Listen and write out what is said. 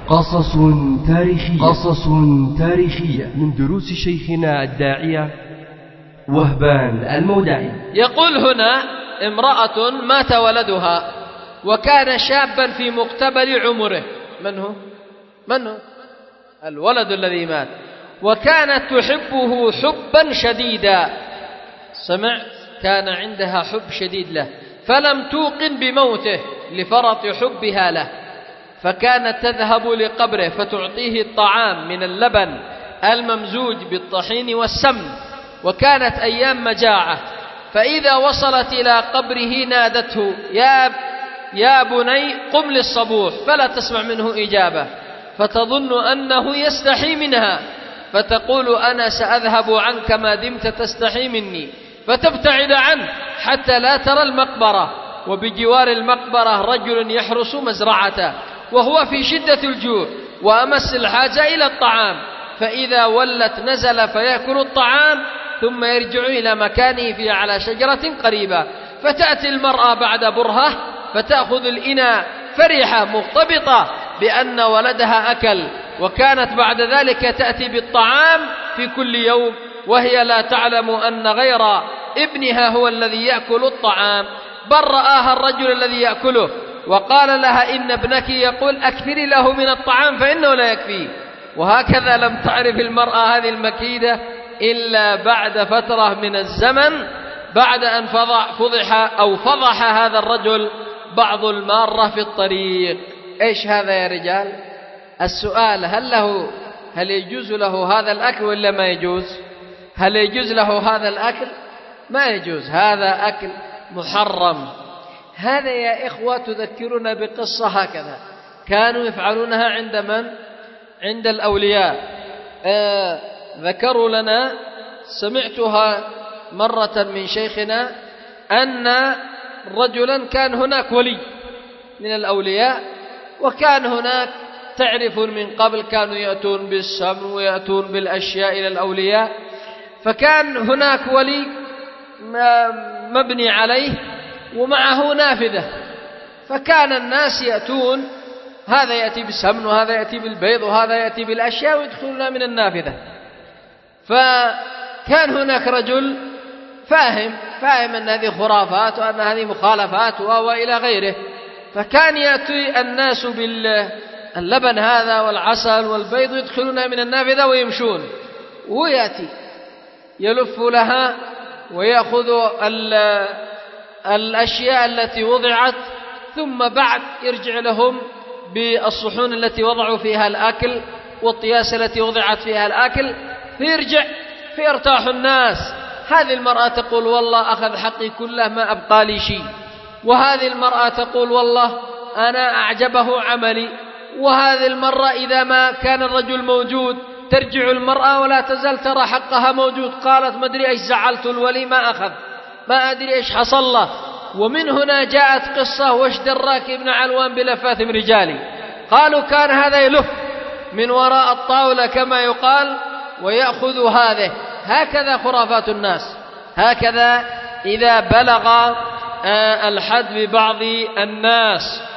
قصص تاريخية من دروس شيخنا الداعية وهبان المودعي. يقول هنا: امرأة مات ولدها وكان شابا في مقتبل عمره. من هو الولد الذي مات؟ وكانت تحبه حبا شديدا. كان عندها حب شديد له، فلم توقن بموته لفرط حبها له، فكانت تذهب لقبره فتعطيه الطعام من اللبن الممزوج بالطحين والسمن، وكانت أيام مجاعة، فإذا وصلت إلى قبره نادته: يا بني قم للصبوح، فلا تسمع منه إجابة، فتظن أنه يستحي منها، فتقول: أنا سأذهب عنك ما دمت تستحي مني، فتبتعد عنه حتى لا ترى المقبرة. وبجوار المقبرة رجل يحرس مزرعته وهو في شدة الجوع وأمس الحاجة إلى الطعام، فإذا ولت نزل فيأكل الطعام ثم يرجع إلى مكانه على شجرة قريبة، فتأتي المرأة بعد برهة فتأخذ الإناء فرحة مغتبطة بأن ولدها أكل، وكانت بعد ذلك تأتي بالطعام في كل يوم وهي لا تعلم أن غير ابنها هو الذي يأكل الطعام. بل رآها الرجل الذي يأكله وقال لها: إن ابنك يقول أكثري له من الطعام فإنه لا يكفيه. وهكذا لم تعرف المرأة هذه المكيدة إلا بعد فترة من الزمن، بعد أن فضح هذا الرجل بعض المارة في الطريق. إيش هذا يا رجال؟ السؤال: هل يجوز له هذا الأكل ولا ما يجوز؟ هل يجوز له هذا الأكل؟ ما يجوز، هذا أكل محرم. هذا يا إخوة تذكرنا بقصة هكذا كانوا يفعلونها عند من؟ عند الأولياء. ذكروا لنا، سمعتها مرة من شيخنا، أن رجلا كان هناك ولي من الأولياء، وكان هناك تعرف من قبل كانوا يأتون بالسمن ويأتون بالأشياء إلى الأولياء، فكان هناك ولي مبني عليه ومعه نافذة، فكان الناس يأتون، هذا يأتي بالسمن وهذا يأتي بالبيض وهذا يأتي بالأشياء ويدخلون من النافذة. فكان هناك رجل فاهم أن هذه خرافات وأن هذه مخالفات وإلى غيره، فكان يأتي الناس باللبن هذا والعسل والبيض ويدخلون من النافذة ويمشون، ويأتي يلف لها ويأخذ الأشياء التي وضعت، ثم بعد يرجع لهم بالصحون التي وضعوا فيها الأكل والطياس التي وضعت فيها الأكل، فيرجع فيرتاح الناس. هذه المرأة تقول: والله أخذ حقي كله ما أبقى لي شيء. وهذه المرأة تقول: والله أنا أعجبه عملي. وهذه المرة إذا ما كان الرجل موجود ترجع المرأة ولا تزال ترى حقها موجود. قالت: ما أدري إيش زعلت الولي ما أخذ، ما أدري إيش حصل له. ومن هنا جاءت قصة: وش دراك ابن علوان بلفات من رجالي؟ قالوا: كان هذا يلف من وراء الطاولة كما يقال ويأخذ هذه. هكذا خرافات الناس، هكذا إذا بلغ الحد ببعض الناس.